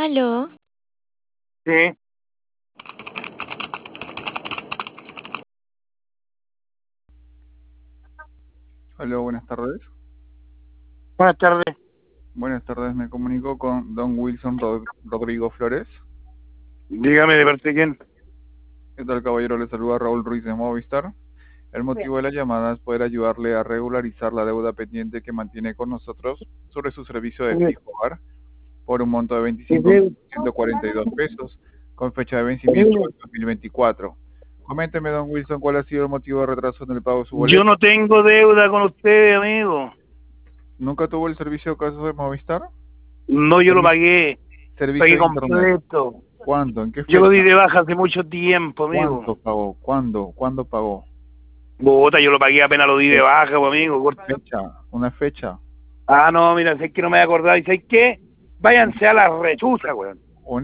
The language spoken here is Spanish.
Aló, Sí, Hola, buenas tardes. buenas tardes. Buenas tardes, me comunico con don Wilson Rodrigo Flores. Dígame de parte de quién. ¿Qué tal, caballero? Le saluda Raúl Ruiz de Movistar. El motivo de la llamada es poder ayudarle a regularizar la deuda pendiente que mantiene con nosotros sobre su servicio de fijo hogar por un monto de 25.142 pesos con fecha de vencimiento del 2024. Coménteme, don Wilson, cuál ha sido el motivo de retraso en el pago de su Yo boleto. no tengo deuda con usted, amigo. ¿Nunca tuvo el servicio de casos de Movistar? No, yo lo pagué. Servicio Pagué de internet. completo. ¿Cuándo? ¿En qué Yo lo di fecha? de baja hace mucho tiempo, ¿Cuánto amigo. pagó? ¿Cuándo? ¿Cuándo pagó? Bota, yo lo pagué apenas lo di de baja, pues, amigo. Una fecha. Ah, no, mira, sé que no me he acordado. ¿Y sé qué? Váyanse a la rechucha, weón.